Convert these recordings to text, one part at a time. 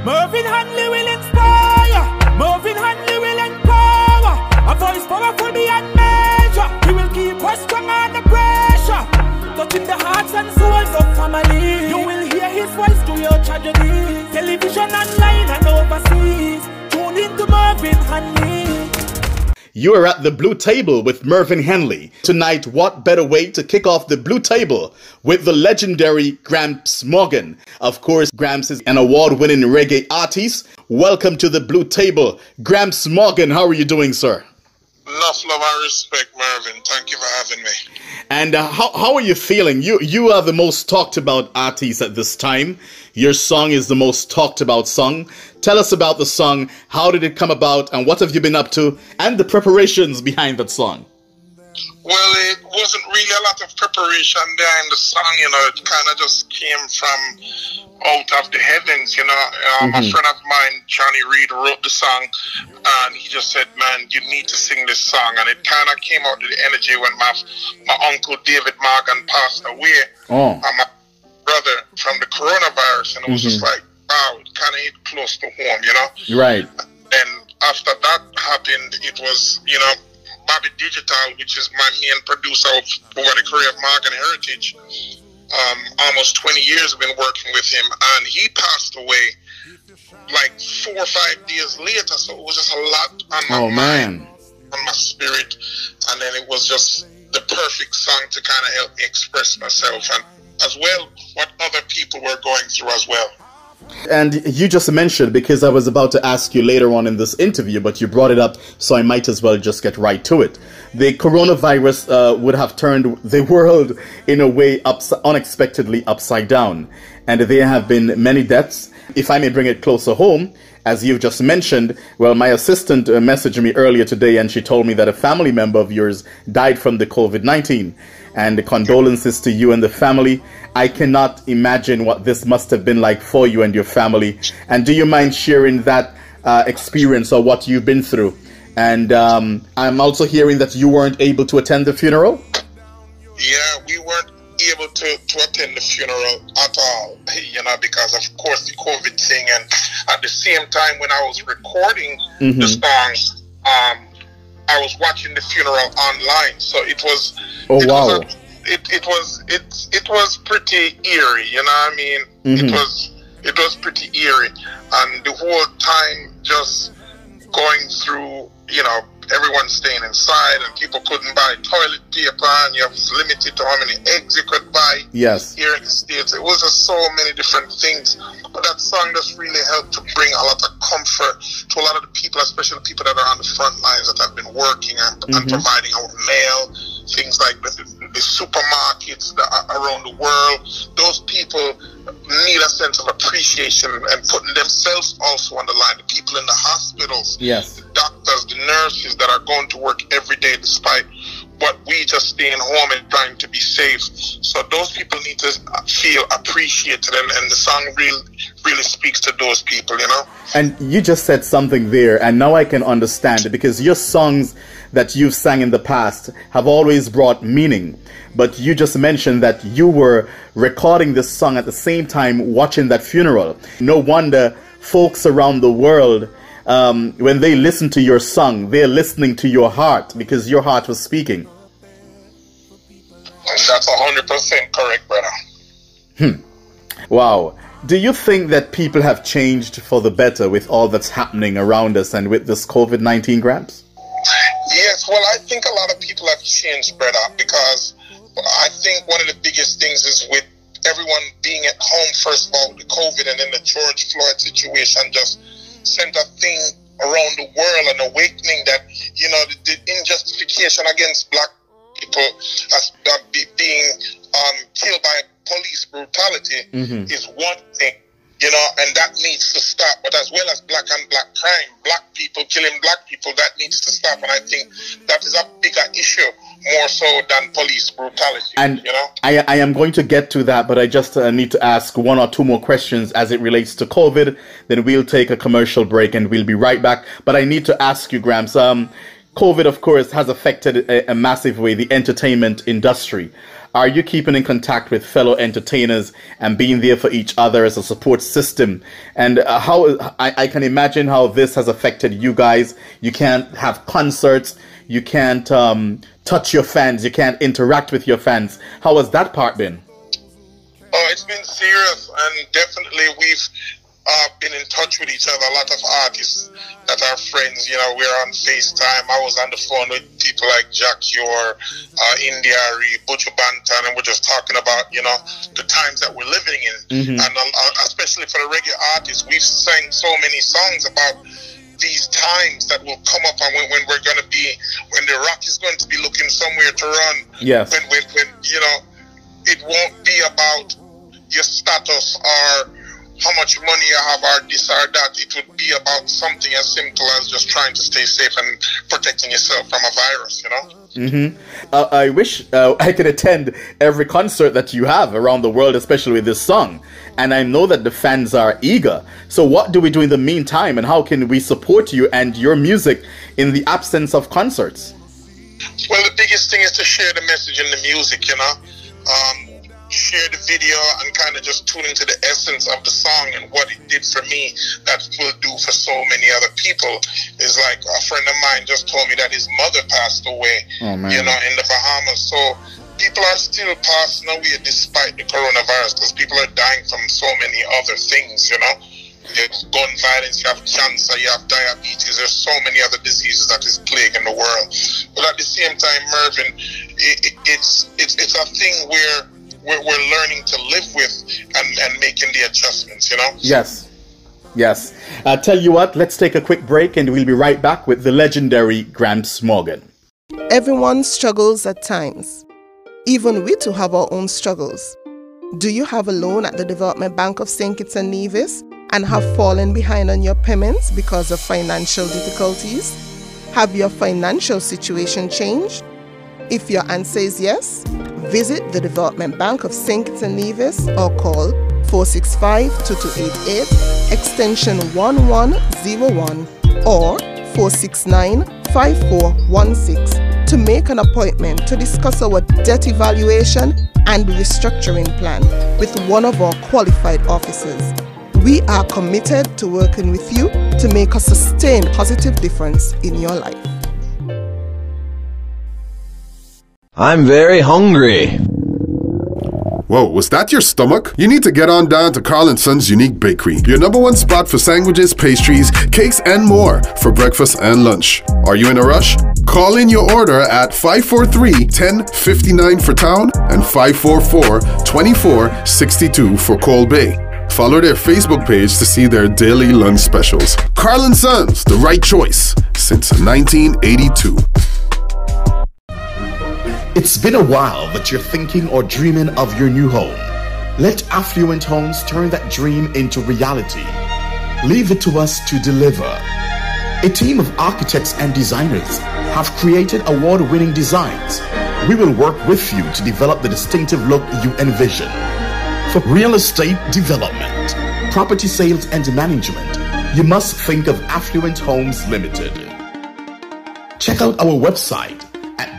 Mervyn Hanley will inspire. Mervyn Hanley will empower. A voice powerful beyond measure. He will keep us strong under pressure, touching the hearts and souls of family. You will hear his voice through your tragedy. Television, online and overseas. Tune into Mervyn Hanley. You are at the Blue Table with Mervyn Hanley. Tonight, what better way to kick off the Blue Table with the legendary Gramps Morgan. Of course, Gramps is an award-winning reggae artist. Welcome to the Blue Table. Gramps Morgan, how are you doing, sir? Enough love and respect, Mervyn. Thank you for having me. And how are you feeling? You are the most talked about artist at this time. Your song is the most talked about song. Tell us about the song. How did it come about and what have you been up to and the preparations behind that song? Well, it wasn't really a lot of preparation behind the song, you know. It kind of just came from out of the heavens, you know. A friend of mine, Johnny Reed, wrote the song, and he just said, man, you need to sing this song. And it kind of came out of the energy when my uncle David Morgan passed away. And my brother from the coronavirus, and it was just like, wow, it kind of hit close to home, you know. Right. And after that happened, it was, you know, Bobby Digital, which is my main producer over the career of Morgan Heritage. Almost 20 years I've been working with him, and he passed away like 4 or 5 days later. So it was just a lot on my mind, on my spirit, and then it was just the perfect song to kind of help me express myself and as well what other people were going through as well. And you just mentioned, because I was about to ask you later on in this interview, but you brought it up, so I might as well just get right to it. The coronavirus would have turned the world in a way unexpectedly upside down. And there have been many deaths. If I may bring it closer home, as you've just mentioned, well, my assistant messaged me earlier today and she told me that a family member of yours died from the COVID-19. And the condolences to you and the family. I cannot imagine what this must have been like for you and your family. And do you mind sharing that experience or what you've been through? And I'm also hearing that you weren't able to attend the funeral? Yeah, we weren't able to attend the funeral at all, you know, because of course the COVID thing. And at the same time when I was recording the songs, I was watching the funeral online, so it was. It was pretty eerie, you know what I mean? It was pretty eerie, and the whole time just going through, you know, everyone staying inside, and people couldn't buy toilet paper, and you was limited to how many eggs you could buy. Yes. Here in the States, it was just so many different things. But that song just really helped to bring a lot of comfort to a lot of the people, especially the people that are on the front lines that have been working and providing our mail, things like the supermarkets that are around the world. Those people need a sense of appreciation and putting themselves also on the line. The people in the hospitals, yes, the doctors, the nurses that are going to work every day despite what we just staying home and trying to be safe. So those people need to feel appreciated, and the song really speaks to those people, you know. And you just said something there, and now I can understand it, because your songs that you've sang in the past have always brought meaning. But you just mentioned that you were recording this song at the same time watching that funeral. No wonder folks around the world, when they listen to your song, they're listening to your heart, because your heart was speaking. That's 100% correct, brother. Wow. Do you think that people have changed for the better with all that's happening around us and with this COVID-19, Gramps? Yes, well, I think a lot of people have changed, brother, because I think one of the biggest things is with everyone being at home, first of all, with the COVID, and then the George Floyd situation just sent a thing around the world, an awakening that, you know, the injustification against black people as being killed by police brutality is one thing, you know, and that needs to stop. But as well as black and black crime, black people killing black people, that needs to stop. And I think that is a bigger issue, more so than police brutality. And you know, I am going to get to that, but I just need to ask 1 or 2 more questions as it relates to COVID. Then we'll take a commercial break and we'll be right back. But I need to ask you, Gramps, COVID, of course, has affected a massive way the entertainment industry. are you keeping in contact with fellow entertainers and being there for each other as a support system? And how I can imagine how this has affected you guys. You can't have concerts, you can't touch your fans, you can't interact with your fans. How has that part been? Oh, it's been serious, and definitely we've been in touch with each other. A lot of artists that are friends, you know, we're on FaceTime. I was on the phone with people like Jack Yor, Indiari, Buju Banton, and we're just talking about, you know, the times that we're living in. And especially for the reggae artists, we've sang so many songs about these times that will come up, and when we're going to be, when the rock is going to be looking somewhere to run. Yes. When you know, it won't be about your status or how much money you have or this or that. It would be about something as simple as just trying to stay safe and protecting yourself from a virus, you know? I wish I could attend every concert that you have around the world, especially with this song. And I know that the fans are eager. So what do we do in the meantime, and how can we support you and your music in the absence of concerts? Well, the biggest thing is to share the message in the music, you know? Share the video and kind of just tune into the essence of the song and what it did for me that will do for so many other people. Is like a friend of mine just told me that his mother passed away, you know, in the Bahamas. So people are still passing away despite the coronavirus, because people are dying from so many other things, you know. You have gun violence, you have cancer, you have diabetes. There's so many other diseases that is plaguing the world. But at the same time, Mervyn, it's a thing where we're learning to live with and making the adjustments, you know? Yes. Yes. Tell you what, let's take a quick break and we'll be right back with the legendary Gramps Morgan. Everyone struggles at times. Even we too have our own struggles. Do you have a loan at the Development Bank of St. Kitts and Nevis and have fallen behind on your payments because of financial difficulties? Have your financial situation changed? If your answer is yes, visit the Development Bank of St. Kitts and Nevis or call 465-2288, extension 1101 or 469-5416 to make an appointment to discuss our debt evaluation and restructuring plan with one of our qualified officers. We are committed to working with you to make a sustained positive difference in your life. I'm very hungry. Whoa, was that your stomach? You need to get on down to Carl & Son's Unique Bakery, your #1 spot for sandwiches, pastries, cakes, and more for breakfast and lunch. Are you in a rush? Call in your order at 543-1059 for town and 544-2462 for Cole Bay. Follow their Facebook page to see their daily lunch specials. Carl & Sons, the right choice since 1982. It's been a while that you're thinking or dreaming of your new home. Let Affluent Homes turn that dream into reality. Leave it to us to deliver. A team of architects and designers have created award-winning designs. We will work with you to develop the distinctive look you envision. For real estate development, property sales and management, you must think of Affluent Homes Limited. Check out our website at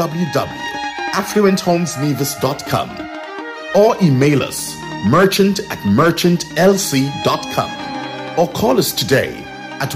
www.affluenthomesnevis.com or email us merchant@merchantlc.com or call us today at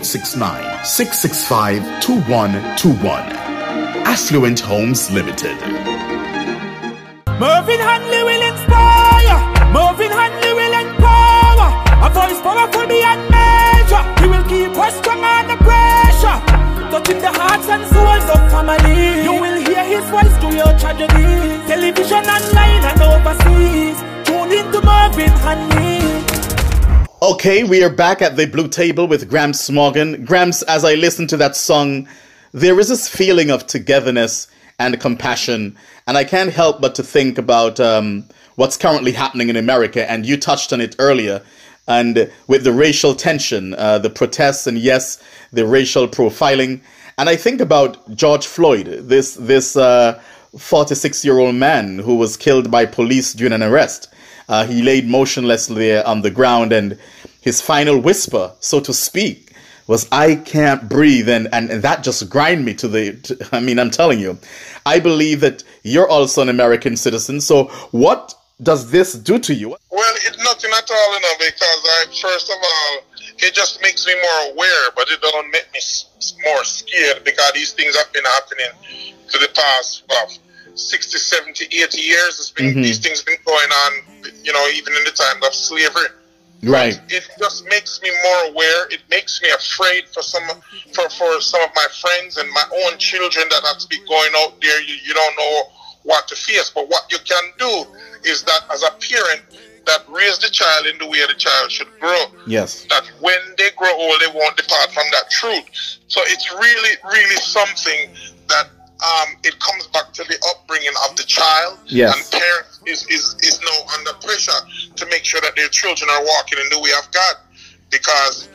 1-869-665-2121. Affluent Homes Limited. Mervyn Hanley will inspire. Mervyn Hanley will empower. A voice powerful beyond measure. He will keep us strong under pressure, touching the hearts and souls of family. You will hear his voice through your tragedy. Television, online and overseas. Tune into Mervyn Hanley. Okay, we are back at the Blue Table with Gramps Morgan. Gramps, as I listen to that song, there is this feeling of togetherness and compassion. And I can't help but to think about what's currently happening in America. And you touched on it earlier. And with the racial tension, the protests, and yes, the racial profiling. And I think about George Floyd, this 46-year-old man who was killed by police during an arrest. He laid motionless there on the ground, and his final whisper, so to speak, was I can't breathe, and that just grind me I mean, I'm telling you, I believe that you're also an American citizen. So what does this do to you? Well, it's nothing at all, because first of all, it just makes me more aware, but it don't make me more scared, because these things have been happening for the past 60, 70, 80 years. It's been these things have been going on, even in the time of slavery. Right. It just makes me more aware. It makes me afraid for some of my friends and my own children that have to be going out there. You don't know what to face. But what you can do is that, as a parent, that raise the child in the way the child should grow. Yes. That when they grow old, they won't depart from that truth. So it's really, really something that it comes back to the upbringing of the child. Yes. And parents is now under pressure to make sure that their children are walking in the way of God, because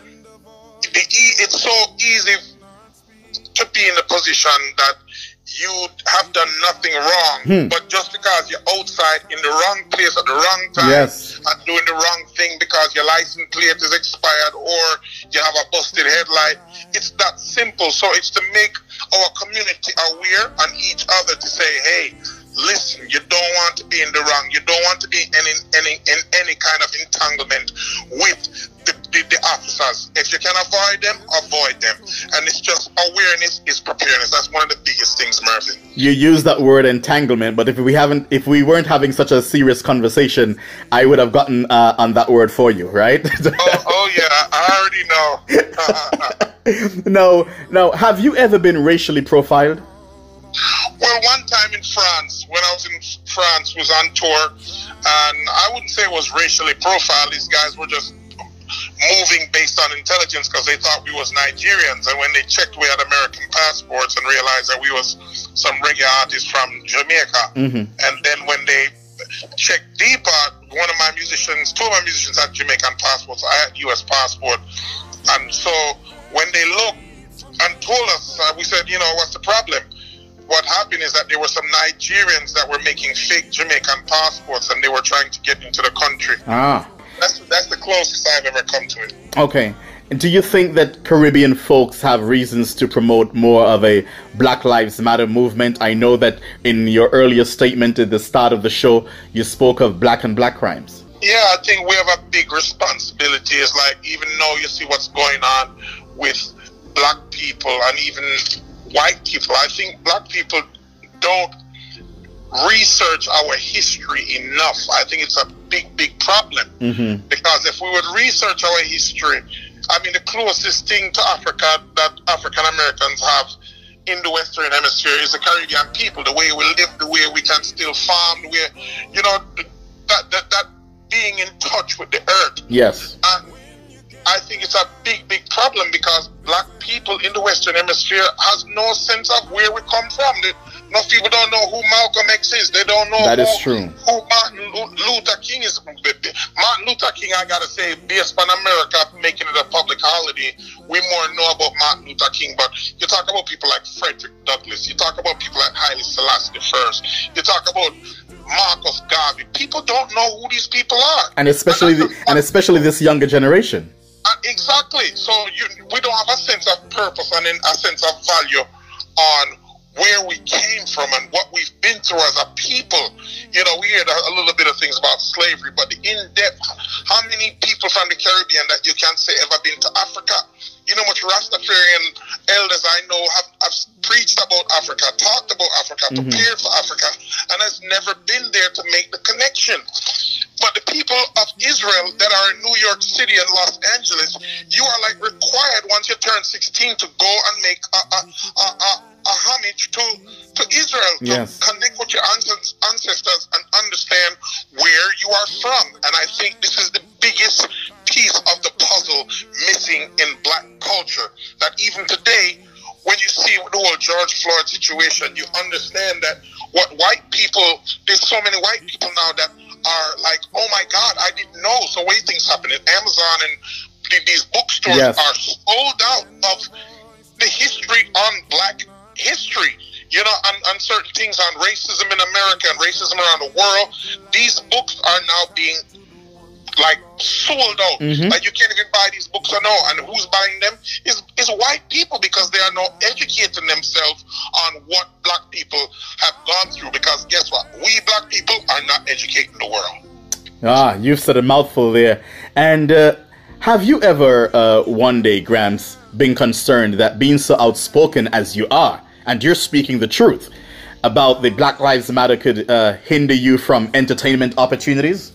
it's so easy to be in a position that you have done nothing wrong, but just because you're outside in the wrong place at the wrong time, and doing the wrong thing because your license plate is expired or you have a busted headlight. It's that simple. So it's to make our community aware and each other to say, hey, listen, you don't want to be in the wrong. You don't want to be in any kind of entanglement with the officers. If you can avoid them, avoid them. And it's just awareness is preparedness. That's one of the biggest things, Marvin. You use that word entanglement, but if we weren't having such a serious conversation, I would have gotten on that word for you, right? oh yeah, I already know. No, have you ever been racially profiled? Well, one time in France, when I was in France, was on tour, and I wouldn't say it was racially profiled. These guys were just moving based on intelligence because they thought we was Nigerians, and when they checked, we had American passports and realized that we was some reggae artists from Jamaica. And then when they checked deeper, two of my musicians had Jamaican passports. I had U.S. passport, and so when they looked and told us, we said, what's the problem? What happened is that there were some Nigerians that were making fake Jamaican passports, and they were trying to get into the country. That's the closest I've ever come to it. Okay. Do you think that Caribbean folks have reasons to promote more of a Black Lives Matter movement? I know that in your earlier statement at the start of the show, you spoke of black and black crimes. Yeah, I think we have a big responsibility. It's like, even though you see what's going on with black people and even white people, I think black people don't research our history enough. I think it's a big problem. Because if we would research our history, I mean, the closest thing to Africa that African Americans have in the Western Hemisphere is the Caribbean people. The way we live, the way we can still farm, the way, that being in touch with the earth. Yes. And I think it's a big problem because black people in the Western Hemisphere has no sense of where we come from. Most people don't know who Malcolm X is. They don't know who Martin Luther King is. Martin Luther King, I gotta say, based on America making it a public holiday, we more know about Martin Luther King. But you talk about people like Frederick Douglass. You talk about people like Haile Selassie I. You talk about Marcus Garvey. People don't know who these people are, and especially this younger generation. Exactly. So we don't have a sense of purpose and a sense of value on where we came from and what we've been through as a people. We heard a little bit of things about slavery, but the in-depth, how many people from the Caribbean that you can say ever been to Africa? You know much Rastafarian elders I know have preached about Africa, talked about Africa, prepared for Africa, and has never been there to make the connection. But the people of Israel that are in New York City and Los Angeles, you are like required once you turn 16 to go and make a homage to Israel, to connect with your ancestors and understand where you are from. And I think this is the biggest piece of the puzzle missing in black culture, that even today, when you see the whole George Floyd situation, you understand that what white people, there's so many white people now that are like, oh my God, I didn't know. So way things happen in Amazon and these bookstores are sold out of the history on black history, and certain things on racism in America and racism around the world. These books are now being like sold out. Like you can't even buy these books or no. And who's buying them is white people, because they are now educating themselves on what black people have gone through. Because guess what? We black people are not educating the world. Ah, you've said a mouthful there. And have you ever one day, Gramps, been concerned that being so outspoken as you are, and you're speaking the truth about the Black Lives Matter, could hinder you from entertainment opportunities?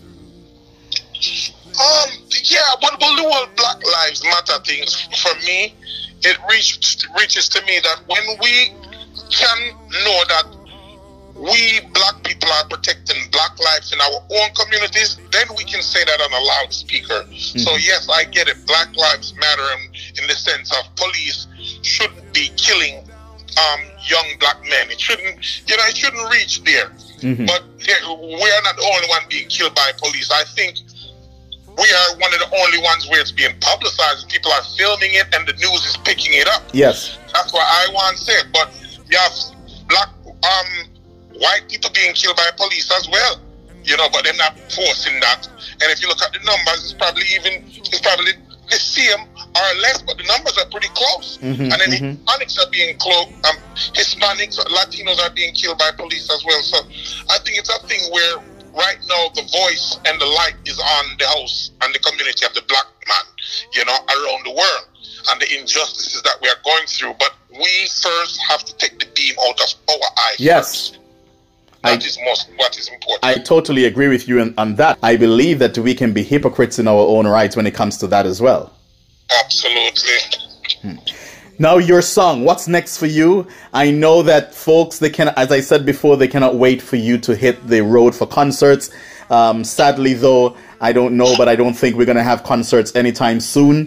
Yeah, but the whole Black Lives Matter things, for me, it reaches to me that when we can know that we black people are protecting black lives in our own communities, then we can say that on a loudspeaker. So yes, I get it. Black Lives Matter in the sense of police shouldn't be killing young black men. It shouldn't, it shouldn't reach there. But we are not the only one being killed by police. I think we are one of the only ones where it's being publicized. People are filming it and the news is picking it up. Yes. That's what I want to say. But you have black, white people being killed by police as well. But they're not forcing that. And if you look at the numbers, it's probably the same or less, but the numbers are pretty close. And then Hispanics are being Hispanics, Latinos are being killed by police as well. So I think it's a thing where right now the voice and the light is on the house and the community of the black man, around the world, and the injustices that we are going through. But we first have to take the beam out of our eyes. Yes. First. That is what is important. I totally agree with you on that. I believe that we can be hypocrites in our own rights when it comes to that as well. Absolutely. Now your song, what's next for you? I know that folks, as I said before, they cannot wait for you to hit the road for concerts. Sadly though, I don't know, but I don't think we're going to have concerts anytime soon.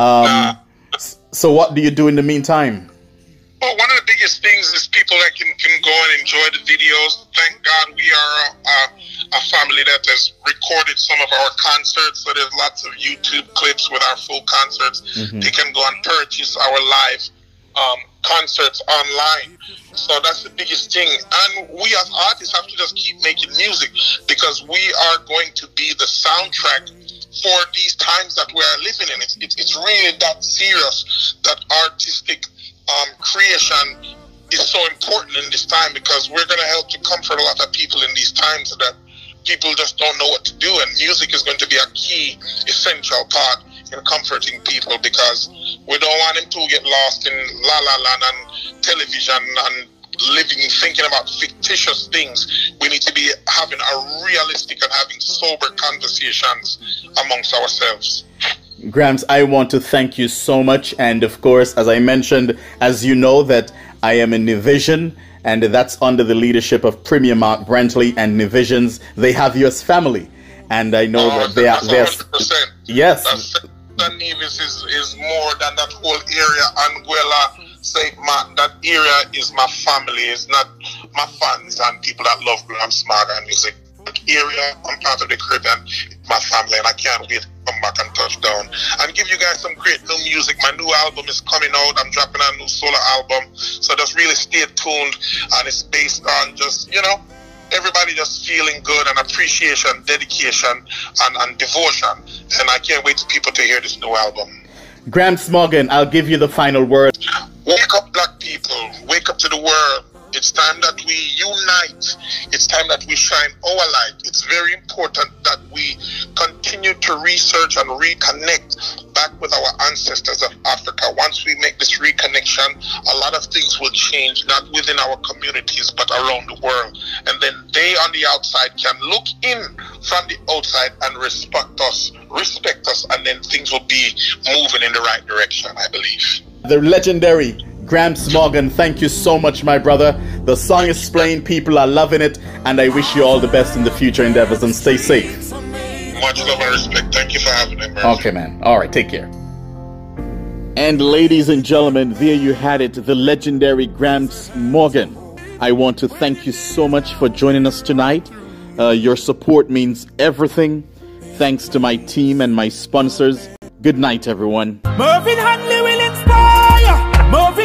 So what do you do in the meantime? Well, one of the biggest things is people that can go and enjoy the videos. Thank God we are a family that has recorded some of our concerts. So there's lots of YouTube clips with our full concerts. They can go and purchase our live concerts online. So that's the biggest thing. And we as artists have to just keep making music, because we are going to be the soundtrack for these times that we are living in. It's really that serious, that artistic creation is so important in this time, because we're going to help to comfort a lot of people in these times that people just don't know what to do, and music is going to be a key, essential part in comforting people, because we don't want them to get lost in La La Land and television and thinking about fictitious things. We need to be having a realistic and having sober conversations amongst ourselves. Gramps, I want to thank you so much. And of course, as I mentioned, as you know, that I am in Nivision, and that's under the leadership of Premier Mark Brantley and Nivisions. They have you as family. And I know that they are... 100%. Yes. That Nevis is more than that whole area. Anguilla, St. Mark, that area is my family. It's not my fans and people that love Gramps Morgan music. Area, I'm part of the Caribbean, my family, and I can't wait to come back and touch down and give you guys some great new music. My new album is coming out. I'm dropping a new solo album, so just really stay tuned. And it's based on just, everybody just feeling good and appreciation, dedication, and devotion. And I can't wait for people to hear this new album. Gramps Morgan, I'll give you the final word. Wake up, black people. Wake up to the world. It's time that we unite. It's time that we shine our light. It's very important that we continue to research and reconnect back with our ancestors of Africa. Once we make this reconnection, a lot of things will change, not within our communities, but around the world. And then they on the outside can look in from the outside and respect us, and then things will be moving in the right direction, I believe. The legendary Gramps Morgan, thank you so much, my brother. The song is playing, people are loving it, and I wish you all the best in the future endeavors, and stay safe. Much love and respect. Thank you for having me, bro. Okay, man. All right, take care. And ladies and gentlemen, there you had it, the legendary Gramps Morgan. I want to thank you so much for joining us tonight. Your support means everything. Thanks to my team and my sponsors. Good night, everyone. Mervin Hanley will inspire. Mervin